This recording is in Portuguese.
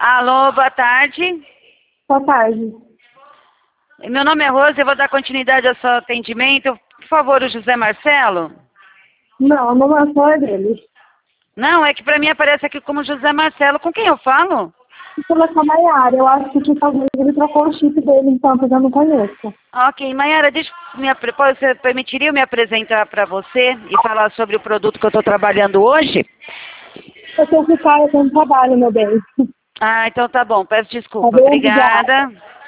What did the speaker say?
Alô, boa tarde. Boa tarde. Meu nome é Rose, eu vou dar continuidade ao seu atendimento. Por favor, o José Marcelo? Não, não é dele. Não, é que para mim aparece aqui como José Marcelo. Com quem eu falo? Pela com a Maiara, eu acho que talvez ele trocou o chip dele, então, porque eu não conheço. Ok, Maiara, você permitiria eu me apresentar para você e falar sobre o produto que eu estou trabalhando hoje? Eu tenho que ficar, eu tenho trabalho, meu bem. Ah, então tá bom, peço Tá desculpa. bem? Obrigada. Obrigada.